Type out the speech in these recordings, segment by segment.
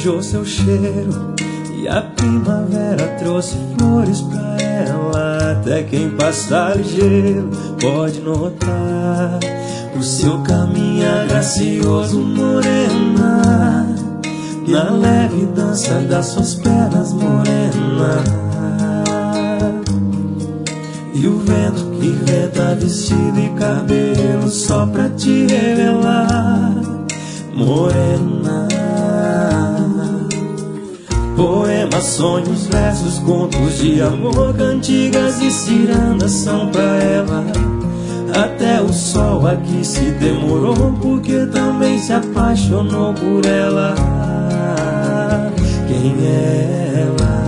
beijou seu cheiro e a primavera trouxe flores pra ela. Até quem passa ligeiro pode notar o seu caminhar gracioso, morena, na leve dança das suas pernas, morena. E o vento que venta vestido e cabelo só pra te revelar, morena. Poemas, sonhos, versos, contos de amor, cantigas e cirandas são pra ela. Até o sol aqui se demorou, porque também se apaixonou por ela. Quem é ela?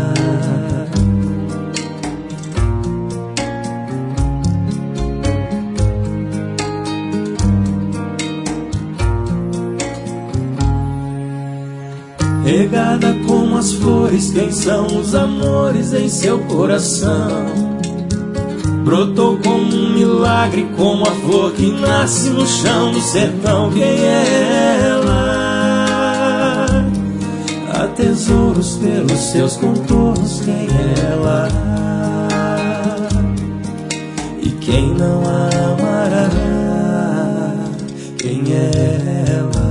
Regada como as flores, quem são os amores em seu coração? Brotou como um milagre, como a flor que nasce no chão do sertão. Quem é ela? Há tesouros pelos seus contornos. Quem é ela? E quem não a amará? Quem é ela?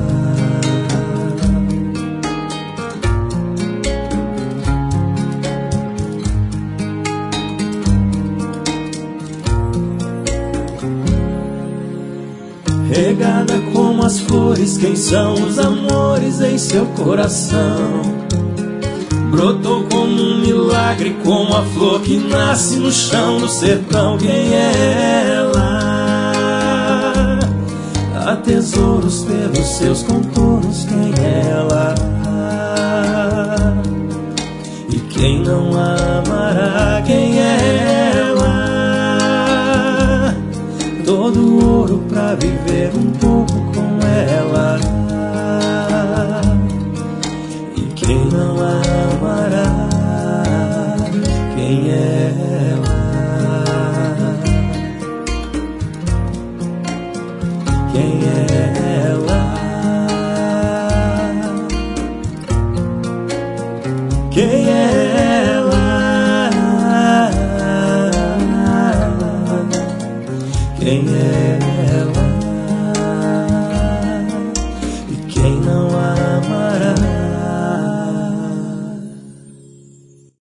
Regada como as flores, quem são os amores em seu coração? Brotou como um milagre, como a flor que nasce no chão do sertão. Quem é ela? Há tesouros pelos seus contornos. Quem é ela? E quem não a amará? Quem é ela? Todo ouro pra viver um pouco com ela. E quem não a amará? Quem é ela? Quem é ela? Quem é ela? Quem é ela?